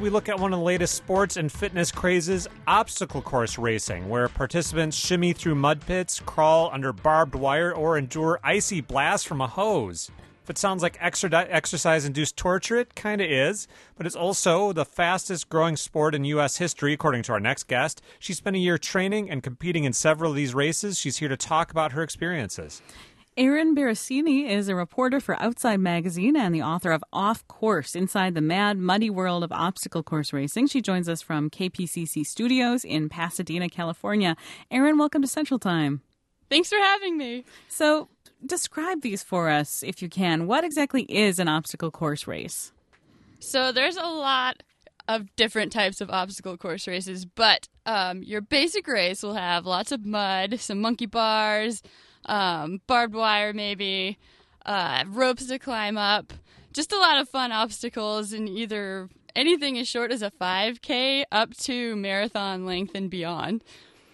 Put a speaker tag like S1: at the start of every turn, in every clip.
S1: we look at one of the latest sports and fitness crazes, obstacle course racing, where participants shimmy through mud pits, crawl under barbed wire, or endure icy blasts from a hose. If it sounds like exercise-induced torture, it kind of is, but it's also the fastest-growing sport in U.S. history, according to our next guest. She spent a year training and competing in several of these races. She's here to talk about her experiences.
S2: Erin Berasini is a reporter for Outside Magazine and the author of Off Course, Inside the Mad, Muddy World of Obstacle Course Racing. She joins us from KPCC Studios in Pasadena, California. Erin, welcome to Central Time.
S3: Thanks for having me.
S2: So, describe these for us, if you can. What exactly is an obstacle course race?
S3: So there's a lot of different types of obstacle course races, but your basic race will have lots of mud, some monkey bars, barbed wire maybe, ropes to climb up, just a lot of fun obstacles in either anything as short as a 5K up to marathon length and beyond.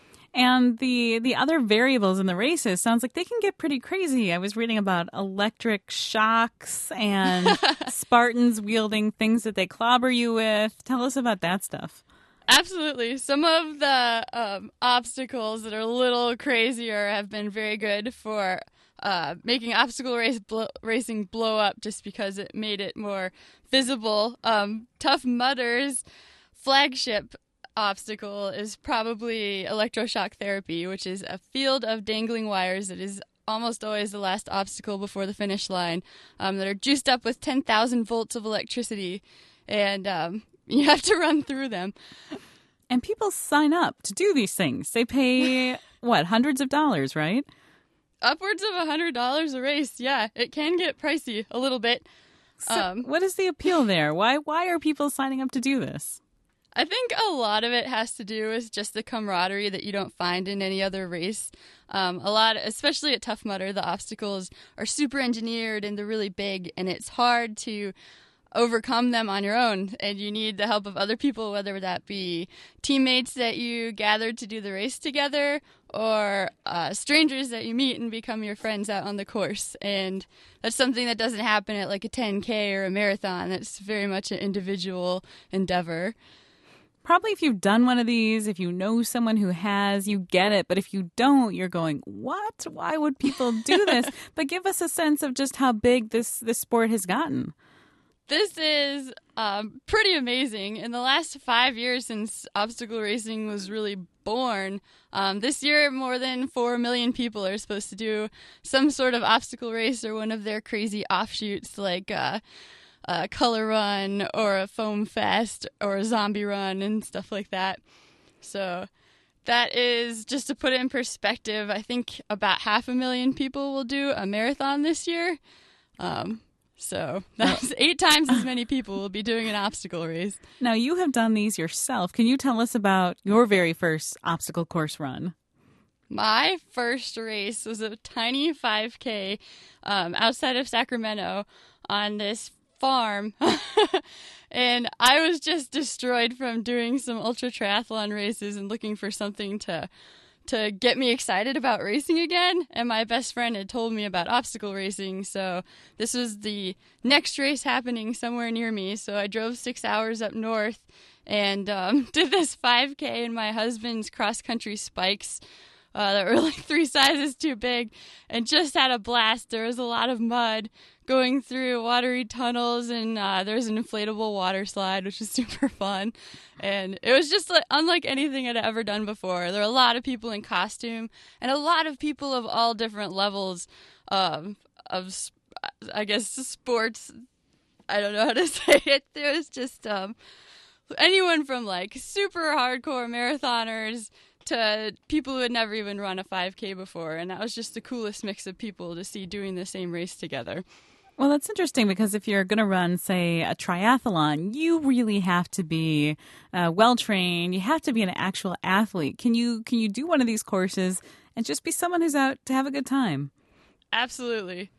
S2: And the other variables in the races sounds like they can get pretty crazy. I was reading about electric shocks and Spartans wielding things that they clobber you with. Tell us about that stuff.
S3: Absolutely. Some of the obstacles that are a little crazier have been very good for making obstacle racing blow up just because it made it more visible. Tough Mudder's flagship obstacle is probably electroshock therapy, which is a field of dangling wires that is almost always the last obstacle before the finish line, that are juiced up with 10,000 volts of electricity, and you have to run through them.
S2: And people sign up to do these things. They pay, hundreds of dollars, right?
S3: Upwards of $100 a race, yeah. It can get pricey a little bit.
S2: So what is the appeal there? Why are people signing up to do this?
S3: I think a lot of it has to do with just the camaraderie that you don't find in any other race. Especially at Tough Mudder, the obstacles are super engineered and they're really big, and it's hard to overcome them on your own, and you need the help of other people, whether that be teammates that you gathered to do the race together or strangers that you meet and become your friends out on the course. And that's something that doesn't happen at like a 10K or a marathon. It's very much an individual endeavor.
S2: Probably if you've done one of these, if you know someone who has, you get it. But if you don't, you're going, what? Why would people do this? But give us a sense of just how big this sport has gotten.
S3: This is pretty amazing. In the last 5 years since obstacle racing was really born, this year more than 4 million people are supposed to do some sort of obstacle race or one of their crazy offshoots like a color run or a foam fest or a zombie run and stuff like that. So that is, just to put it in perspective, I think about 500,000 people will do a marathon this year. So that's 8 times as many people will be doing an obstacle race.
S2: Now, you have done these yourself. Can you tell us about your very first obstacle course run?
S3: My first race was a tiny 5K outside of Sacramento on this farm. And I was just destroyed from doing some ultra triathlon races and looking for something to get me excited about racing again. And my best friend had told me about obstacle racing, so this was the next race happening somewhere near me. So I drove 6 hours up north and did this 5K in my husband's cross-country spikes that were like 3 sizes too big, and just had a blast. There was a lot of mud going through watery tunnels, and there's an inflatable water slide, which is super fun. And it was just unlike anything I'd ever done before. There were a lot of people in costume, and a lot of people of all different levels of I guess, sports. I don't know how to say it. There was just anyone from like super hardcore marathoners to people who had never even run a 5K before. And that was just the coolest mix of people to see doing the same race together.
S2: Well, that's interesting because if you're going to run, say, a triathlon, you really have to be well-trained. You have to be an actual athlete. Can you do one of these courses and just be someone who's out to have a good time?
S3: Absolutely.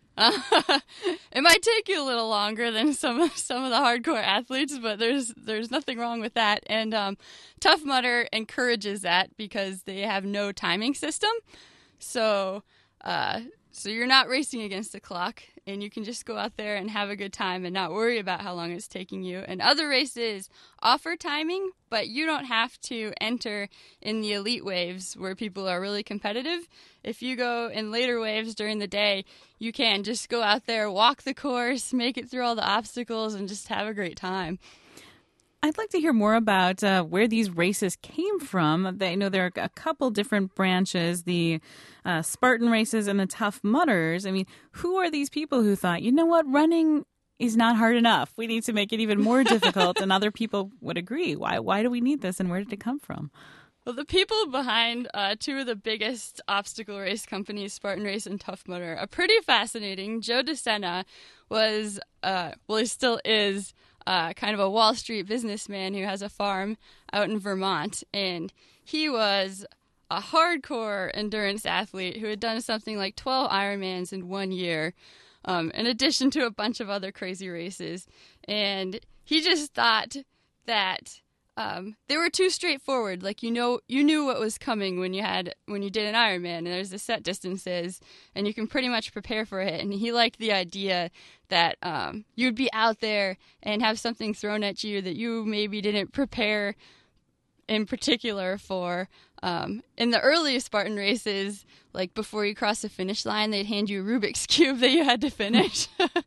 S3: It might take you a little longer than some of the hardcore athletes, but there's nothing wrong with that. And Tough Mudder encourages that because they have no timing system. So you're not racing against the clock, and you can just go out there and have a good time and not worry about how long it's taking you. And other races offer timing, but you don't have to enter in the elite waves where people are really competitive. If you go in later waves during the day, you can just go out there, walk the course, make it through all the obstacles, and just have a great time.
S2: I'd like to hear more about where these races came from. I know there are a couple different branches, the Spartan races and the Tough Mudders. I mean, who are these people who thought, you know what, running is not hard enough. We need to make it even more difficult, and other people would agree. Why do we need this, and where did it come from?
S3: Well, the people behind two of the biggest obstacle race companies, Spartan Race and Tough Mudder, are pretty fascinating. Joe DeSena was, he still is, kind of a Wall Street businessman who has a farm out in Vermont, and he was a hardcore endurance athlete who had done something like 12 Ironmans in 1 year, in addition to a bunch of other crazy races. And he just thought that they were too straightforward. Like, you knew what was coming when you did an Ironman, and there's the set distances, and you can pretty much prepare for it. And he liked the idea that you'd be out there and have something thrown at you that you maybe didn't prepare in particular for. In the early Spartan races, like before you cross the finish line, they'd hand you a Rubik's Cube that you had to finish.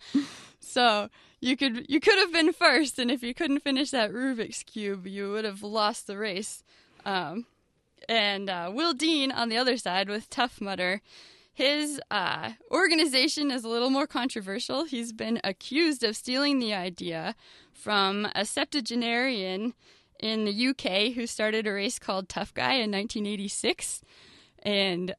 S3: So you could have been first, and if you couldn't finish that Rubik's Cube, you would have lost the race. And Will Dean, on the other side, with Tough Mudder, his organization is a little more controversial. He's been accused of stealing the idea from a septuagenarian in the UK who started a race called Tough Guy in 1986. And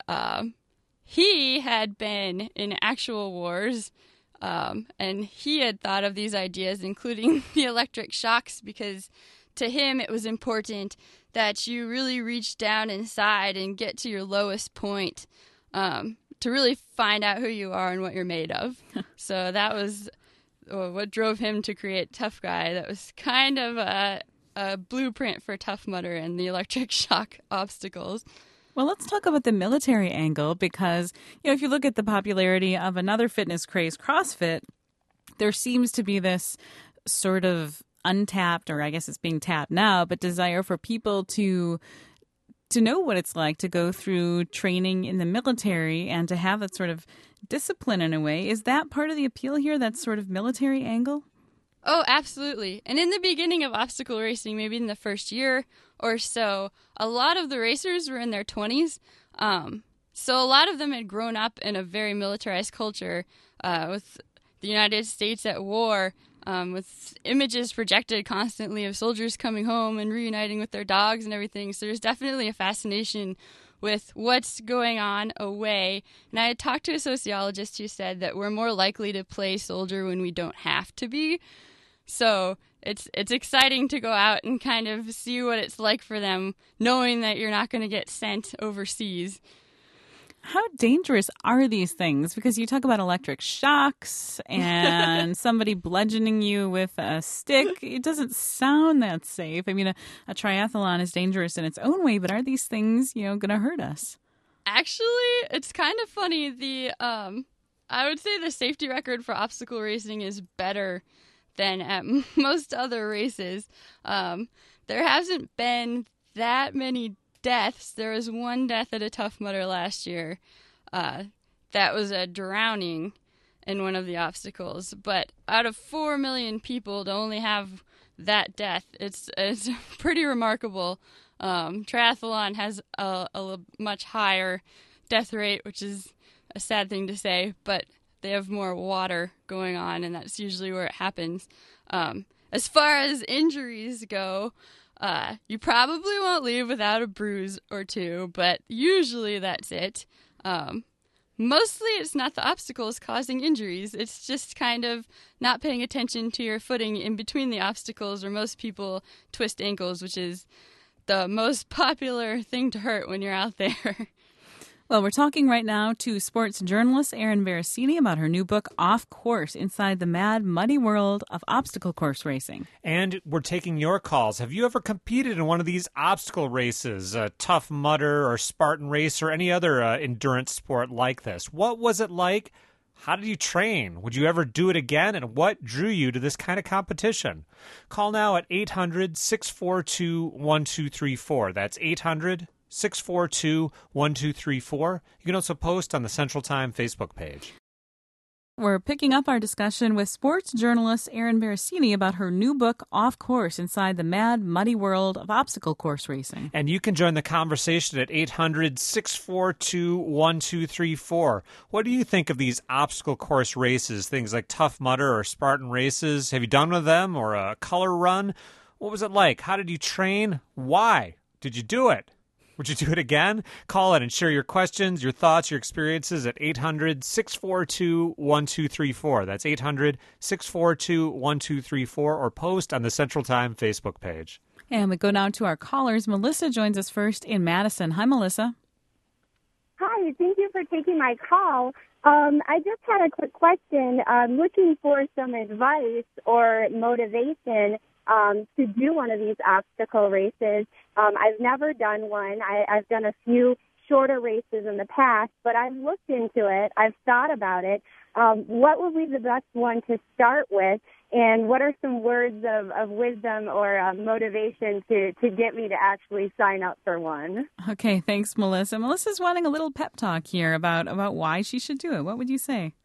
S3: he had been in actual wars, and he had thought of these ideas, including the electric shocks, because to him it was important that you really reach down inside and get to your lowest point to really find out who you are and what you're made of. So that was what drove him to create Tough Guy. That was kind of a blueprint for Tough Mudder and the electric shock obstacles.
S2: Well, let's talk about the military angle because, if you look at the popularity of another fitness craze, CrossFit, there seems to be this sort of untapped, or I guess it's being tapped now, but desire for people to know what it's like to go through training in the military and to have that sort of discipline in a way. Is that part of the appeal here, that sort of military angle?
S3: Oh, absolutely. And in the beginning of obstacle racing, maybe in the first year or so, a lot of the racers were in their 20s. So a lot of them had grown up in a very militarized culture with the United States at war, with images projected constantly of soldiers coming home and reuniting with their dogs and everything. So there's definitely a fascination with what's going on away. And I had talked to a sociologist who said that we're more likely to play soldier when we don't have to be. So it's exciting to go out and kind of see what it's like for them, knowing that you're not going to get sent overseas.
S2: How dangerous are these things? Because you talk about electric shocks and somebody bludgeoning you with a stick. It doesn't sound that safe. I mean, a triathlon is dangerous in its own way, but are these things, going to hurt us?
S3: Actually, it's kind of funny. I would say the safety record for obstacle racing is better than at most other races. There hasn't been that many deaths. There was one death at a Tough Mudder last year. That was a drowning in one of the obstacles. But out of 4 million people to only have that death, it's pretty remarkable. Triathlon has a much higher death rate, which is a sad thing to say, but they have more water going on, and that's usually where it happens. As far as injuries go, you probably won't leave without a bruise or two, but usually that's it. Mostly it's not the obstacles causing injuries. It's just kind of not paying attention to your footing in between the obstacles, where most people twist ankles, which is the most popular thing to hurt when you're out there.
S2: Well, we're talking right now to sports journalist Erin Veracini about her new book, Off Course, Inside the Mad, Muddy World of Obstacle Course Racing.
S1: And we're taking your calls. Have you ever competed in one of these obstacle races, a Tough Mudder or Spartan race or any other endurance sport like this? What was it like? How did you train? Would you ever do it again? And what drew you to this kind of competition? Call now at 800-642-1234. That's 800-642-1234. You can also post on the Central Time Facebook page.
S2: We're picking up our discussion with sports journalist Erin Berasini about her new book, Off Course, Inside the Mad, Muddy World of Obstacle Course Racing.
S1: And you can join the conversation at 800-642-1234. What do you think of these obstacle course races, things like Tough Mudder or Spartan races? Have you done one of them or a color run? What was it like? How did you train? Why did you do it? Would you do it again? Call in and share your questions, your thoughts, your experiences at 800-642-1234. That's 800-642-1234, or post on the Central Time Facebook page.
S2: And we go now to our callers. Melissa joins us first in Madison. Hi, Melissa.
S4: Hi, thank you for taking my call. I just had a quick question. I'm looking for some advice or motivation to do one of these obstacle races. I've never done one. I've done a few shorter races in the past, but I've looked into it. I've thought about it. What would be the best one to start with, and what are some words of wisdom or motivation to get me to actually sign up for one?
S2: Okay, thanks, Melissa. Melissa's wanting a little pep talk here about why she should do it. What would you say?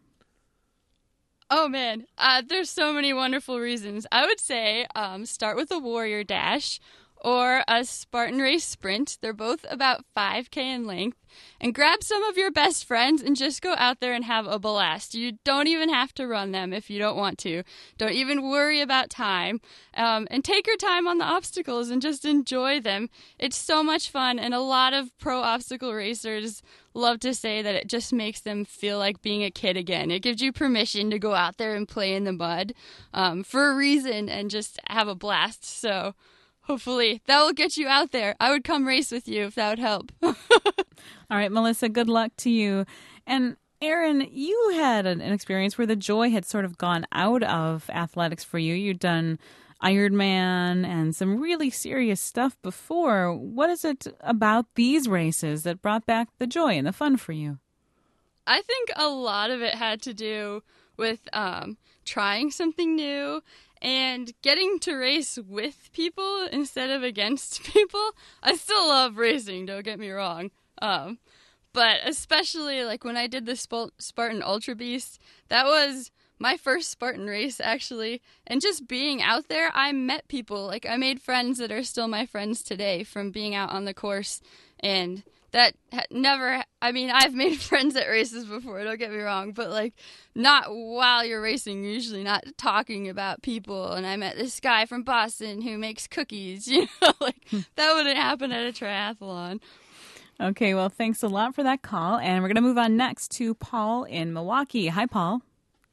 S3: Oh, man, there's so many wonderful reasons. I would say start with a Warrior Dash or a Spartan Race Sprint. They're both about 5K in length. And grab some of your best friends and just go out there and have a blast. You don't even have to run them if you don't want to. Don't even worry about time. And take your time on the obstacles and just enjoy them. It's so much fun, and a lot of pro obstacle racers love to say that it just makes them feel like being a kid again. It gives you permission to go out there and play in the mud for a reason and just have a blast. So hopefully that will get you out there. I would come race with you if that would help.
S2: All right, Melissa, good luck to you. And Erin, you had an experience where the joy had sort of gone out of athletics for you. You'd done Ironman and some really serious stuff before. What is it about these races that brought back the joy and the fun for you?
S3: I think a lot of it had to do with trying something new and getting to race with people instead of against people. I still love racing, don't get me wrong. But especially like when I did the Spartan Ultra Beast, that was my first Spartan race, actually. And just being out there, I met people. Like, I made friends that are still my friends today from being out on the course. And that I've made friends at races before, don't get me wrong, but like not while you're racing, usually not talking about people. And I met this guy from Boston who makes cookies, like that wouldn't happen at a triathlon.
S2: Okay, well, thanks a lot for that call. And we're going to move on next to Paul in Milwaukee. Hi, Paul.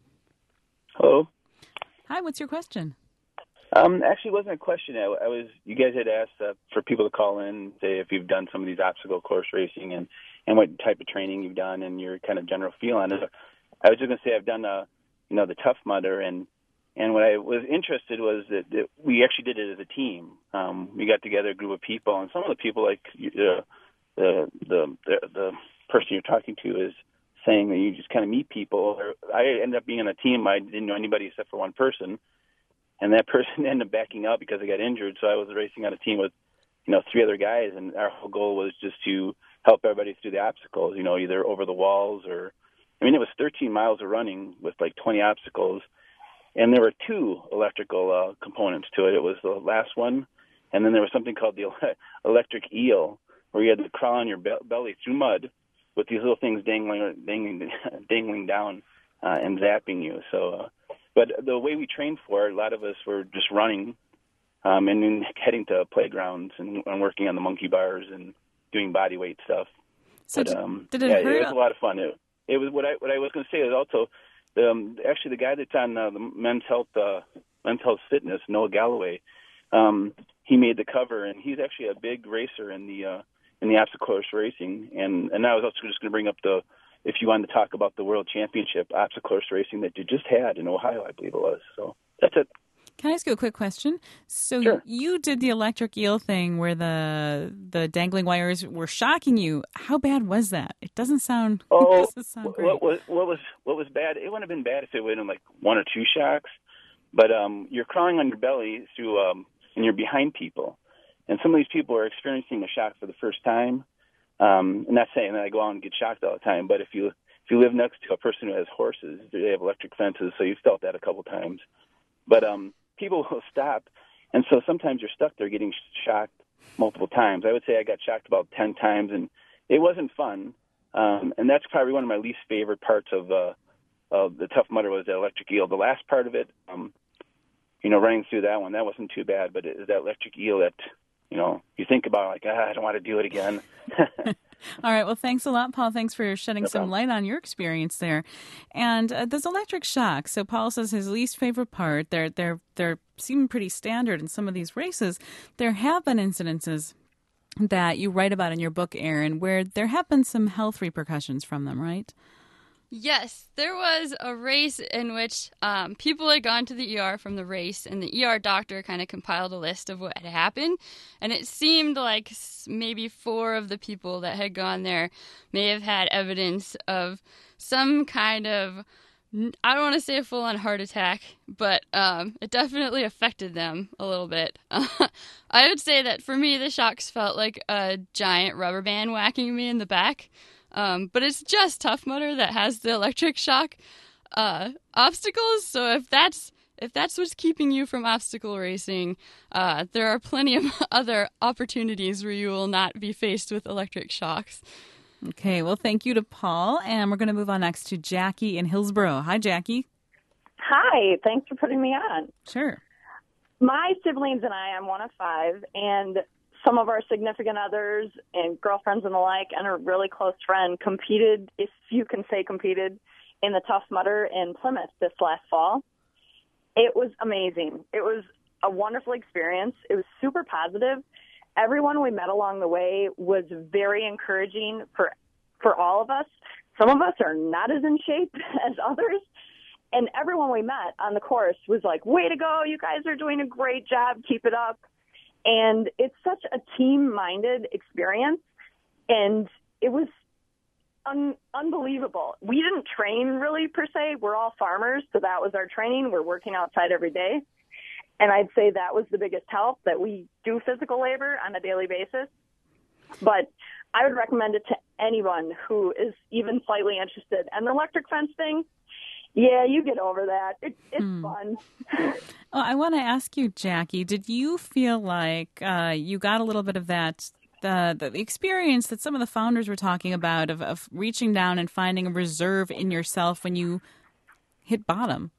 S5: Hello.
S2: Hi, what's your question?
S5: Actually, it wasn't a question. You guys had asked for people to call in and say if you've done some of these obstacle course racing and what type of training you've done and your kind of general feel on it. I was just going to say I've done the Tough Mudder, and what I was interested was that we actually did it as a team. We got together a group of people, and some of the people, like the person you're talking to, is saying that you just kind of meet people. I ended up being on a team. I didn't know anybody except for one person, and that person ended up backing out because I got injured. So I was racing on a team with, 3 other guys, and our whole goal was just to help everybody through the obstacles. Either over the walls or, it was 13 miles of running with like 20 obstacles, and there were 2 electrical components to it. It was the last one, and then there was something called the electric eel, where you had to crawl on your belly through mud with these little things dangling down and zapping you. So, but the way we trained for it, a lot of us were just running and then heading to playgrounds and working on the monkey bars and doing body weight stuff.
S2: So
S5: but,
S2: did it hurt?
S5: It was a lot of fun. It was what I was going to say is also actually the guy that's on the Men's Health Fitness, Noah Galloway. He made the cover, and he's actually a big racer in the obstacle course racing. And I was also just going to bring up if you wanted to talk about the World Championship obstacle course racing that you just had in Ohio, I believe it was. So that's it.
S2: Can I ask you a quick question? So
S5: Sure.
S2: you did the electric eel thing where the dangling wires were shocking you. How bad was that? It doesn't sound.
S5: Oh,
S2: doesn't sound great.
S5: what was bad? It wouldn't have been bad if it would have been like 1 or 2 shocks, but you're crawling on your belly through, and you're behind people, and some of these people are experiencing a shock for the first time. And not saying that I go out and get shocked all the time, but if you live next to a person who has horses, they have electric fences, so you've felt that a couple times. But people will stop, and so sometimes you're stuck there getting shocked multiple times. I would say I got shocked about 10 times, and it wasn't fun. And that's probably one of my least favorite parts of the Tough Mudder was the electric eel. The last part of it, running through that one, that wasn't too bad, but it was that electric eel that, you think about like, I don't want to do it again.
S2: All right. Well, thanks a lot, Paul. Thanks for shedding some light on your experience there. And those electric shocks. So Paul says his least favorite part. They're seem pretty standard in some of these races. There have been incidences that you write about in your book, Erin, where there have been some health repercussions from them, right?
S3: Yes, there was a race in which people had gone to the ER from the race, and the ER doctor kind of compiled a list of what had happened, and it seemed like maybe 4 of the people that had gone there may have had evidence of some kind of, I don't want to say a full-on heart attack, but it definitely affected them a little bit. I would say that for me, the shocks felt like a giant rubber band whacking me in the back. But it's just Tough Mudder that has the electric shock obstacles. So if that's what's keeping you from obstacle racing, there are plenty of other opportunities where you will not be faced with electric shocks.
S2: Okay, well, thank you to Paul. And we're going to move on next to Jackie in Hillsboro. Hi, Jackie.
S6: Hi, thanks for putting me on.
S2: Sure.
S6: My siblings and I'm one of 5, and some of our significant others and girlfriends and the like, and a really close friend competed, if you can say competed, in the Tough Mudder in Plymouth this last fall. It was amazing. It was a wonderful experience. It was super positive. Everyone we met along the way was very encouraging for all of us. Some of us are not as in shape as others. And everyone we met on the course was like, way to go. You guys are doing a great job. Keep it up. And it's such a team-minded experience, and it was unbelievable. We didn't train really per se. We're all farmers, so that was our training. We're working outside every day. And I'd say that was the biggest help, that we do physical labor on a daily basis. But I would recommend it to anyone who is even slightly interested. And the electric fence thing, yeah, you get over that. It's fun.
S2: Oh, I want to ask you, Jackie, did you feel like you got a little bit of that, the experience that some of the founders were talking about of reaching down and finding a reserve in yourself when you hit bottom?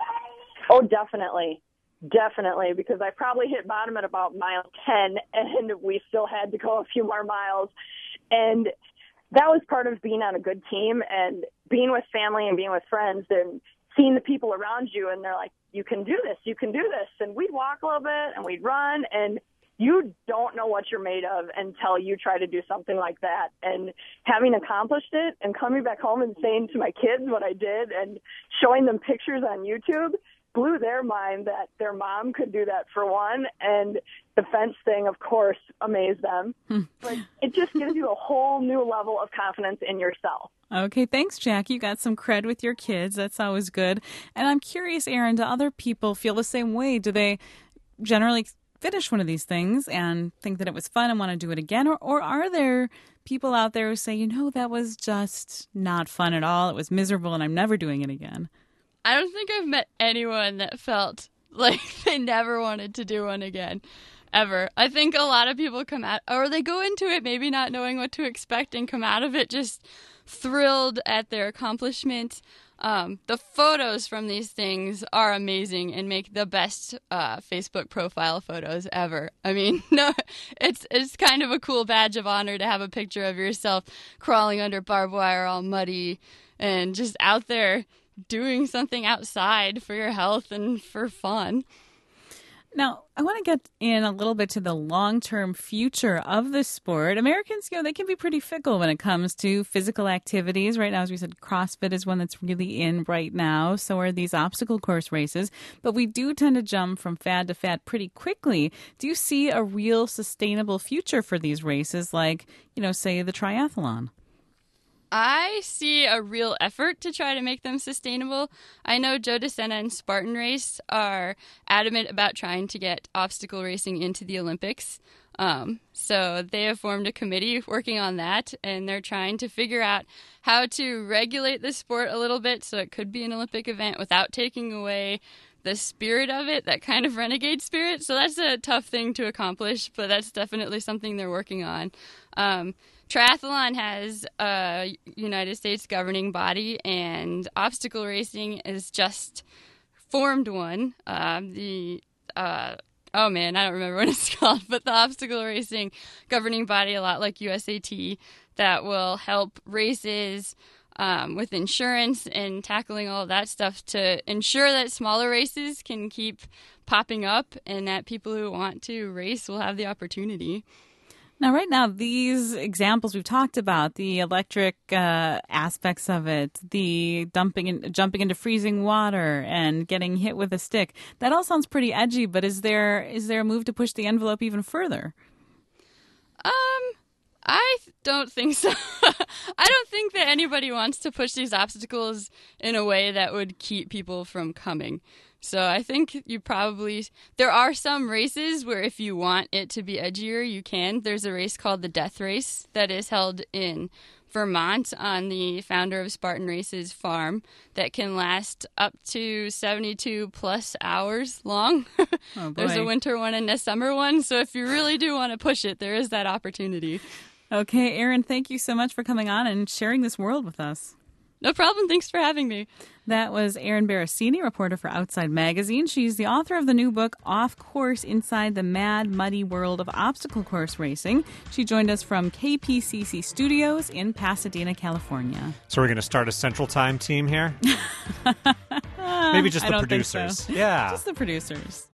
S6: Oh, definitely. Definitely, because I probably hit bottom at about mile 10, and we still had to go a few more miles. And that was part of being on a good team and being with family and being with friends and seeing the people around you, and they're like, you can do this, you can do this. And we'd walk a little bit and we'd run, and you don't know what you're made of until you try to do something like that. And having accomplished it and coming back home and saying to my kids what I did and showing them pictures on YouTube blew their mind that their mom could do that, for one. And the fence thing, of course, amazed them. But it just gives you a whole new level of confidence in yourself.
S2: Okay, thanks, Jack. You got some cred with your kids. That's always good. And I'm curious, Erin, do other people feel the same way? Do they generally finish one of these things and think that it was fun and want to do it again? Or are there people out there who say, that was just not fun at all. It was miserable and I'm never doing it again?
S3: I don't think I've met anyone that felt like they never wanted to do one again, ever. I think a lot of people come out, or they go into it maybe not knowing what to expect and come out of it just thrilled at their accomplishment. The photos from these things are amazing and make the best Facebook profile photos ever. I mean, no, it's kind of a cool badge of honor to have a picture of yourself crawling under barbed wire all muddy and just out there doing something outside for your health and for fun.
S2: Now, I want to get in a little bit to the long-term future of the sport. Americans, they can be pretty fickle when it comes to physical activities. Right now, as we said, CrossFit is one that's really in right now. So are these obstacle course races. But we do tend to jump from fad to fad pretty quickly. Do you see a real sustainable future for these races like, say the triathlon?
S3: I see a real effort to try to make them sustainable. I know Joe DeSena and Spartan Race are adamant about trying to get obstacle racing into the Olympics. So they have formed a committee working on that, and they're trying to figure out how to regulate the sport a little bit so it could be an Olympic event without taking away the spirit of it, that kind of renegade spirit. So that's a tough thing to accomplish, but that's definitely something they're working on. Triathlon has a United States governing body, and obstacle racing is just formed one. I don't remember what it's called, but the obstacle racing governing body, a lot like USAT, that will help races with insurance and tackling all of that stuff to ensure that smaller races can keep popping up and that people who want to race will have the opportunity.
S2: Now, right now, these examples we've talked about, the electric aspects of it, the jumping into freezing water and getting hit with a stick, that all sounds pretty edgy, but is there a move to push the envelope even further?
S3: I don't think so. I don't think that anybody wants to push these obstacles in a way that would keep people from coming. So I think there are some races where if you want it to be edgier, you can. There's a race called the Death Race that is held in Vermont on the founder of Spartan Race's farm that can last up to 72 plus hours long.
S2: Oh, boy.
S3: There's a winter one and a summer one. So if you really do want to push it, there is that opportunity.
S2: Okay, Erin, thank you so much for coming on and sharing this world with us.
S3: No problem. Thanks for having me.
S2: That was Erin Barasini, reporter for Outside Magazine. She's the author of the new book, Off Course, Inside the Mad, Muddy World of Obstacle Course Racing. She joined us from KPCC Studios in Pasadena, California.
S1: So we're going to start a Central Time team here? Maybe just the producers.
S2: Think so.
S1: Yeah.
S2: Just the producers.